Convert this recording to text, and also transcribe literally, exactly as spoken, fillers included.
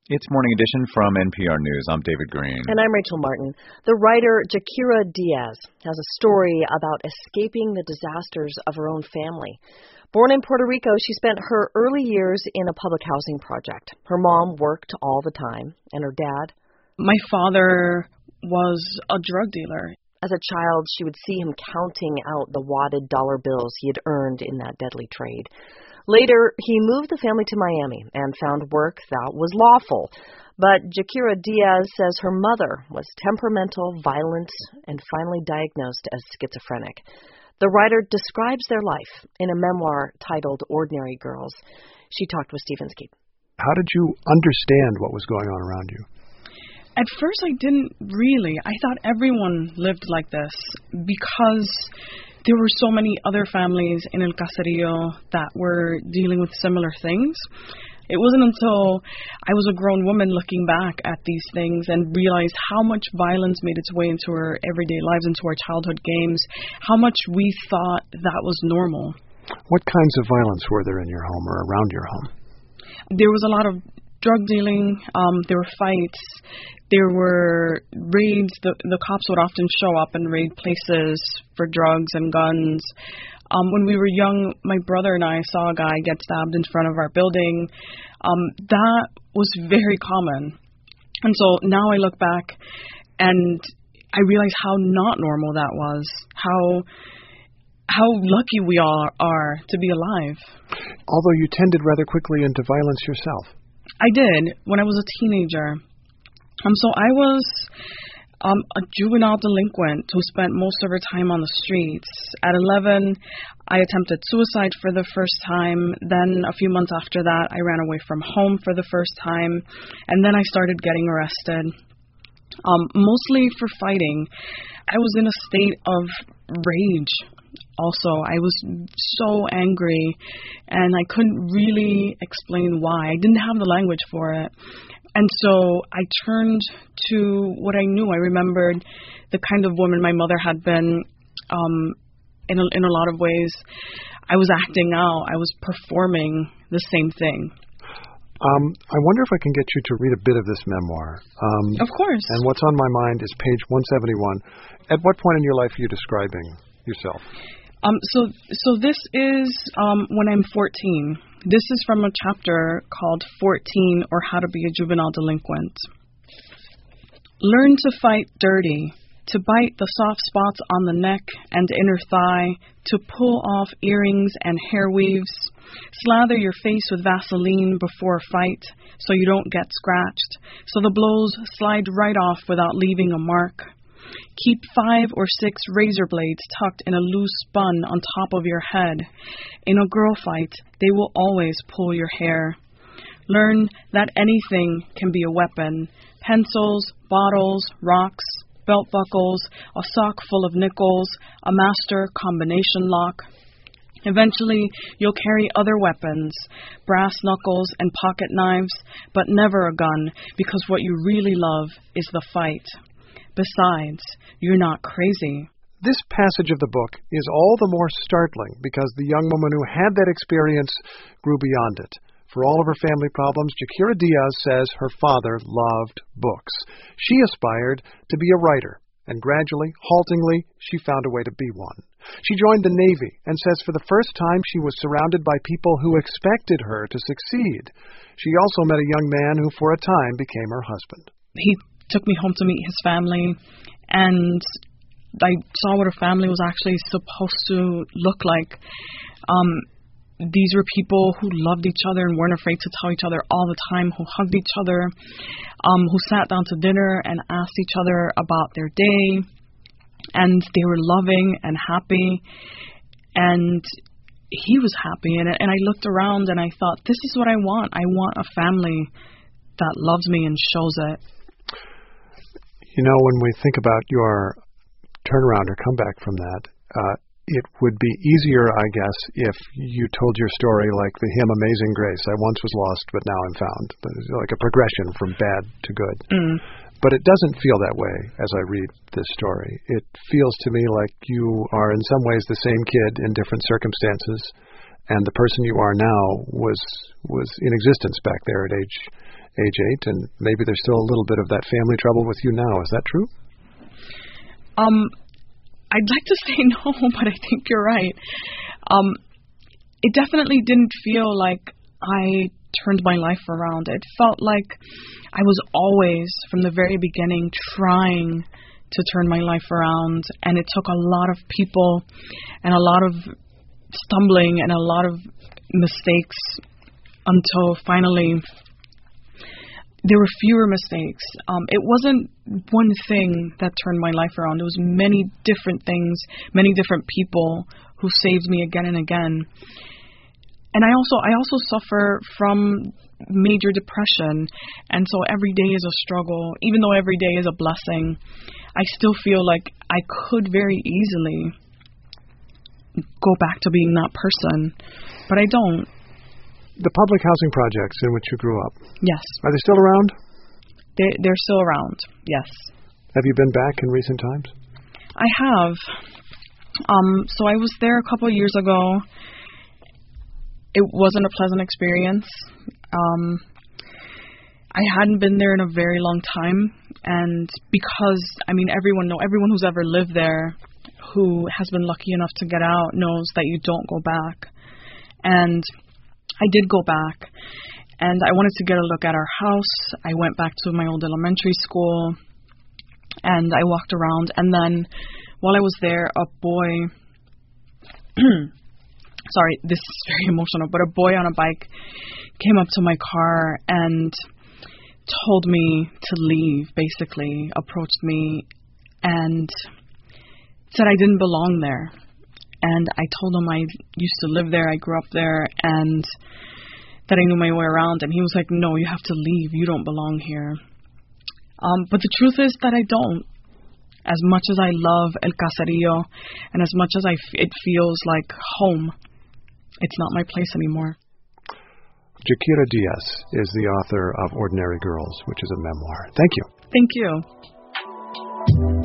It's Morning Edition from N P R News. I'm David Green. And I'm Rachel Martin. The writer Jaquira Diaz has a story about escaping the disasters of her own family. Born in Puerto Rico, she spent her early years in a public housing project. Her mom worked all the time, and her dad? My father was a drug dealer. As a child, she would see him counting out the wadded dollar bills he had earned in that deadly trade. Later, he moved the family to Miami and found work that was lawful. But Jaquira Diaz says her mother was temperamental, violent, and finally diagnosed as schizophrenic. The writer describes their life in a memoir titled Ordinary Girls. She talked with Steve Inskeep. How did you understand what was going on around you? At first, I didn't really. I thought everyone lived like this because there were so many other families in El Caserío that were dealing with similar things. It wasn't until I was a grown woman looking back at these things and realized how much violence made its way into our everyday lives, into our childhood games, how much we thought that was normal. What kinds of violence were there in your home or around your home? There was a lot of drug dealing, um, there were fights, there were raids. The, the cops would often show up and raid places for drugs and guns. Um, when we were young, my brother and I saw a guy get stabbed in front of our building. Um, that was very common. And so now I look back and I realize how not normal that was, how how lucky we all are to be alive. Although you tended rather quickly into violence yourself. I did when I was a teenager. Um, so I was um, a juvenile delinquent who spent most of her time on the streets. At eleven, I attempted suicide for the first time. Then a few months after that, I ran away from home for the first time. And then I started getting arrested, um, mostly for fighting. I was in a state of rage. Also, I was so angry, and I couldn't really explain why. I didn't have the language for it. And so I turned to what I knew. I remembered the kind of woman my mother had been um, in, a, in a lot of ways. I was acting out. I was performing the same thing. Um, I wonder if I can get you to read a bit of this memoir. Um, of course. And what's on my mind is page one seventy-one. At what point in your life are you describing yourself? Um, so, so this is um, when I'm fourteen. This is from a chapter called fourteen, or How to Be a Juvenile Delinquent. Learn to fight dirty, to bite the soft spots on the neck and inner thigh, to pull off earrings and hair weaves. Slather your face with Vaseline before a fight so you don't get scratched, so the blows slide right off without leaving a mark. Keep five or six razor blades tucked in a loose bun on top of your head. In a girl fight, they will always pull your hair. Learn that anything can be a weapon. Pencils, bottles, rocks, belt buckles, a sock full of nickels, a master combination lock. Eventually, you'll carry other weapons, brass knuckles and pocket knives, but never a gun, because what you really love is the fight. Besides, you're not crazy. This passage of the book is all the more startling because the young woman who had that experience grew beyond it. For all of her family problems, Jaquira Diaz says her father loved books. She aspired to be a writer, and gradually, haltingly, she found a way to be one. She joined the Navy and says for the first time she was surrounded by people who expected her to succeed. She also met a young man who for a time became her husband. He took me home to meet his family, and I saw what a family was actually supposed to look like. Um, these were people who loved each other and weren't afraid to tell each other all the time, who hugged each other, um, who sat down to dinner and asked each other about their day, and they were loving and happy, and he was happy, and, and I looked around and I thought, this is what I want. I want a family that loves me and shows it. You know, when we think about your turnaround or comeback from that, uh, it would be easier, I guess, if you told your story like the hymn Amazing Grace. I once was lost, but now I'm found. Like a progression from bad to good. Mm. But it doesn't feel that way as I read this story. It feels to me like you are in some ways the same kid in different circumstances, and the person you are now was was in existence back there at age age eight, and maybe there's still a little bit of that family trouble with you now. Is that true? Um, I'd like to say no, but I think you're right. Um, it definitely didn't feel like I turned my life around. It felt like I was always, from the very beginning, trying to turn my life around, and it took a lot of people and a lot of stumbling and a lot of mistakes until finally there were fewer mistakes. Um, it wasn't one thing that turned my life around. It was many different things, many different people who saved me again and again. And I also I also suffer from major depression, and so every day is a struggle. Even though every day is a blessing, I still feel like I could very easily go back to being that person, but I don't. The public housing projects in which you grew up, yes. Are they still around? They, they're still around, yes. Have you been back in recent times? I have. Um, so I was there a couple of years ago. It wasn't a pleasant experience. Um, I hadn't been there in a very long time, and because, I mean, everyone know, everyone who's ever lived there who has been lucky enough to get out knows that you don't go back. And I did go back, and I wanted to get a look at our house. I went back to my old elementary school, and I walked around, and then while I was there, a boy, sorry, this is very emotional, but a boy on a bike came up to my car and told me to leave, basically, approached me, and said I didn't belong there. And I told him I used to live there, I grew up there, and that I knew my way around. And he was like, no, you have to leave. You don't belong here. Um, but the truth is that I don't. As much as I love El Caserío, and as much as I f- it feels like home, it's not my place anymore. Jakira Diaz is the author of Ordinary Girls, which is a memoir. Thank you. Thank you.